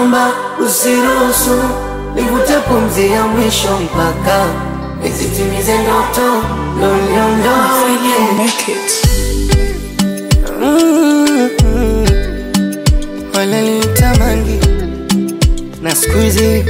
naomba usiruhusu nivute pumzi ya mwisho mpaka nizitimize ndoto niondoke. Wala nilitamani na siku hizi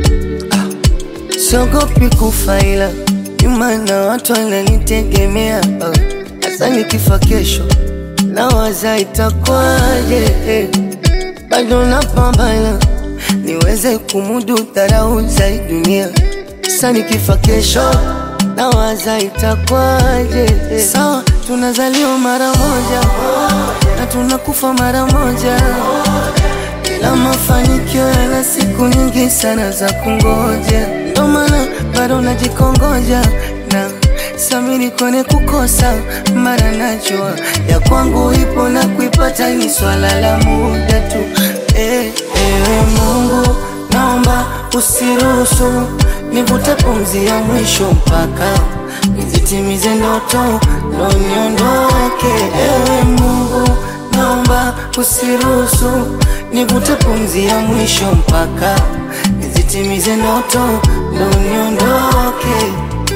siogopi kufa, ila nyuma na watu wananitegemea. Hasa nikifa kesho nawaza itakwaje. Bado napambana niweze kumudu dharau za dunia. Sasa nikifa kesho nawaza itakwaje. Sawa, tunazaliwa mara moja na tunakufa mara moja, ila mafanikio yana siku nyingi sana za kungoja. Ndo maana bado najikongoja na samini kwenye kukosa. Mara najua ya kwangu ipo na kuipata ni swala la muda tu. Ewe Mungu, naomba usiruhusu nivute pumzi ya mwisho mpaka nizitimize ndoto niondoke. Ewe Mungu, naomba usiruhusu nivute pumzi ya mwisho mpaka nizitimize ndoto niondoke.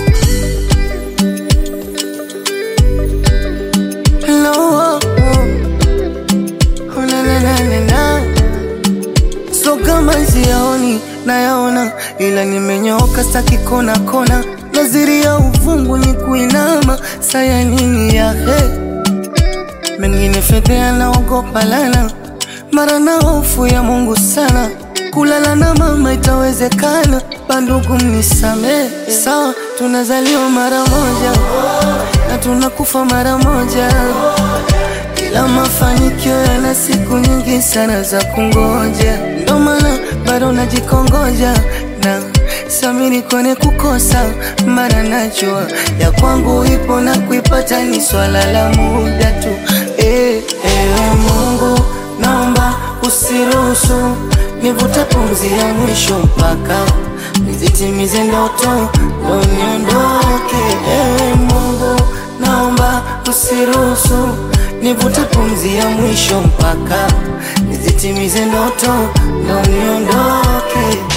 So kama siyaoni nayaona, ila nimenyoka staki kona kona. Naziri ya uvungu ni kuinama, saya nini ya mengine fedhea naogopa lana. Mara na hofu ya Mungu sana, kulala na mama itawezekana. Bandugu mnisame. Sawa, tunazaliwa mara moja na tunakufa mara moja, ila mafanikio yana siku nyingi sana za kungoja. Ndo maana bado najikongoja na samini kwenye kukosa. Mara najua ya kwangu ipo na kuipata ni swala la muda tu. Ewe Mungu, naomba usiruhusu nivute pumzi ya mwisho mpaka nizitimize ndoto niondoke. Ewe Mungu, naomba usiruhusu nivute pumzi ya mwisho mpaka nizitimize ndoto niondoke.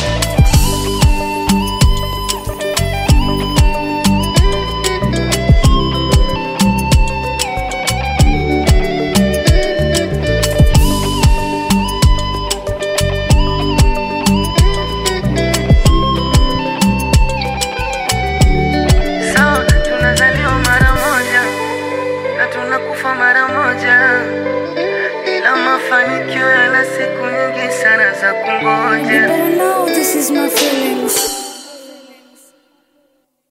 Sawa, tunazaliwa mara moja na tunakufa mara moja, ila mafanikio yana siku nyingi sana za kungoja. You better know this is my